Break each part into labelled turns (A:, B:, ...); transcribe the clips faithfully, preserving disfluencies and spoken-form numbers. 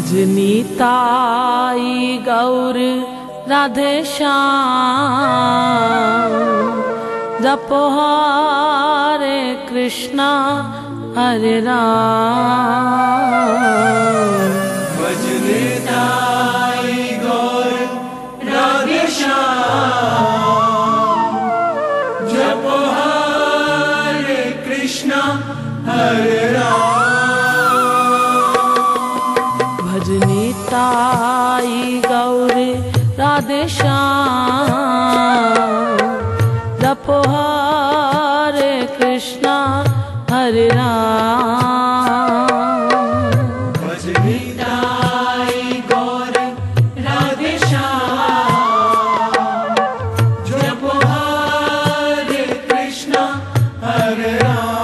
A: भजनी ताई गौर राधे श्याम, जपो हरे कृष्णा हरे राम।
B: भजनी ताई गौर राधे श्याम, जपो हरे कृष्णा हरे राम।
A: भजनी ताई गौर राधे श्याम, जपो हरे कृष्णा हरे राम।
B: भजनी ताई गौर राधे श्याम, जपो हरे कृष्णा हरे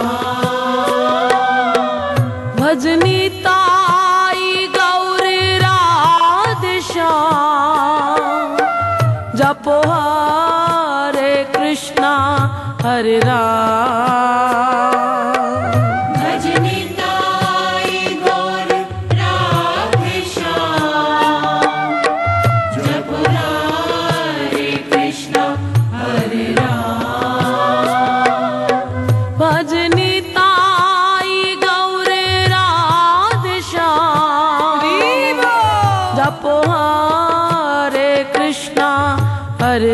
B: राम।
A: भजनी ताई गौर राधे श्याम, जपो हरे कृष्णा हरे राम।
B: भजनी ताई गौर राधे श्याम, जपो हरे कृष्णा हरे राम।
A: भजनी ताई गौर राधे श्याम, जपो हरे कृष्णा हरे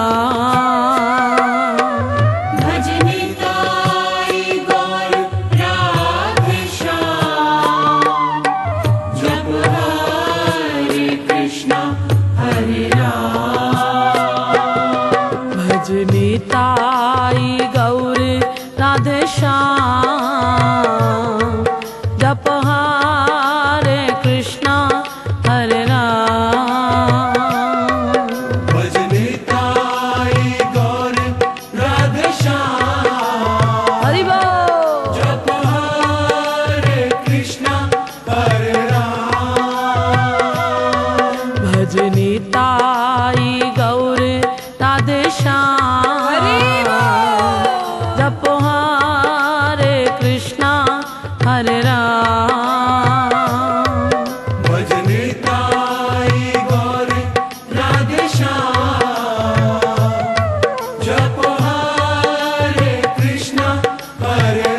A: राम।
B: भजनी ताई गौर राधे श्याम, जपो हरे कृष्णा हरे राम।
A: भजनी ताई गौर राधे श्याम, जपो हरे कृष्णा हरे राम।
B: भजनी ताई गौर राधे श्याम,
A: हरि बोल।
B: जपो हरे कृष्णा हरे राम।
A: भजनी ताई गौर राधे श्याम, जपो हरे कृष्णा हरे राम।
B: भजनी ताई गौर राधे श्याम, जपो हरे कृष्णा हरे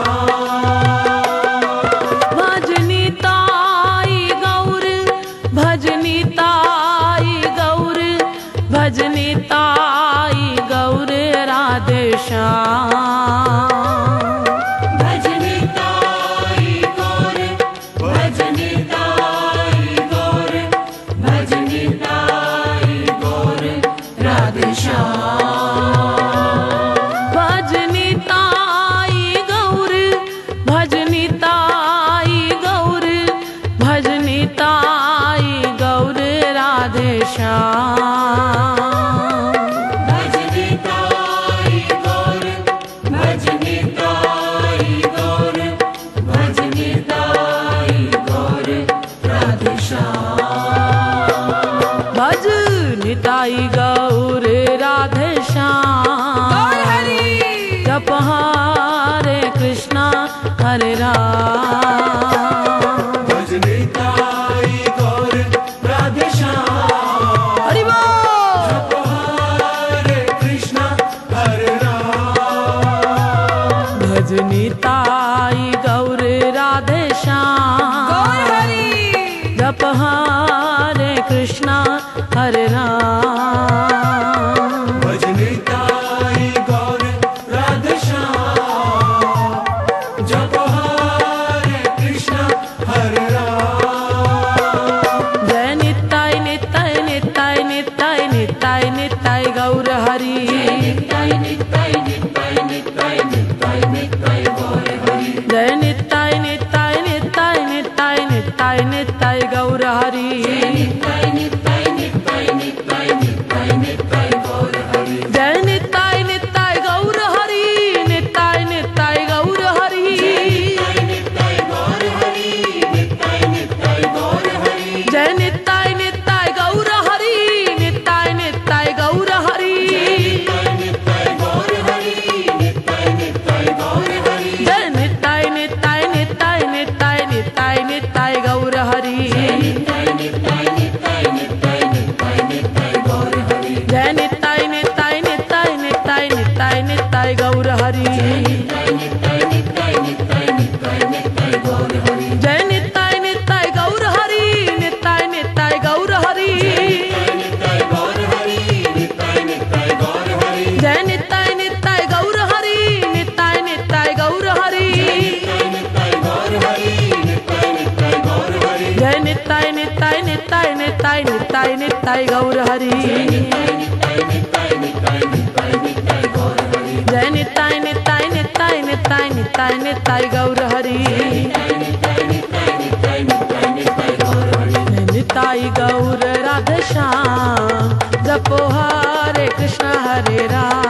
B: राम।
A: भजनी ताई गौर, भजनी ताई गौर, भजनी ताई गौर राधे श्याम।
B: भजनी ताई गौर, भजनी ताई गौर, भजनी ताई गौर राधे श्याम।
A: भजनी ताई गौर, भजनी ताई गौर, भजनी ताई गौर राधे श्याम।
B: भजनी ताई गौर, भजनी ताई गौर, भजनी ताई गौर राधे श्याम।
A: भजनी ताई गौर राधे श्याम, जप हरे कृष्णा हरे राम।
B: भजनी ताई गौर राधे श्याम,
A: हरि बोल।
B: जपो हरे कृष्णा हरे राम।
A: भजनी ताई गौर राधे श्याम, जप हरे कृष्णा हरे राम।
B: भजनी ताई गौर राधे श्याम, जपो हरे कृष्णा हरे राम।
A: जय निताय निताय निताय निताय निताय निताय गौर हरि।
B: निताय निताय निताय निताय निताय निताय गौर हरि।
A: जय निताय निताय निताय निताय निताय निताय गौर हरि।
B: निताय निताय निताय निताय निताय निताय गौर हरि।
A: जय निताय गौर हरि
B: नित्य नित्य नित्य नित्य नित्य गौर हरि
A: जय नित्य नित्य गौर हरि नित्य नित्य गौर हरि
B: नित्य गौर हरि नित्य नित्य गौर हरि
A: जय नित्य नित्य गौर हरि नित्य नित्य गौर हरि
B: नित्य गौर हरि नित्य नित्य गौर हरि
A: जय नित्य नित्य नित्य नित्य नित्य नित्य गौर हरि जय नित्य नित्य नित्य नित्य नित्य नित्य गौर हरि नित्य गौर राधे श्याम जपो हरे कृष्ण हरे राम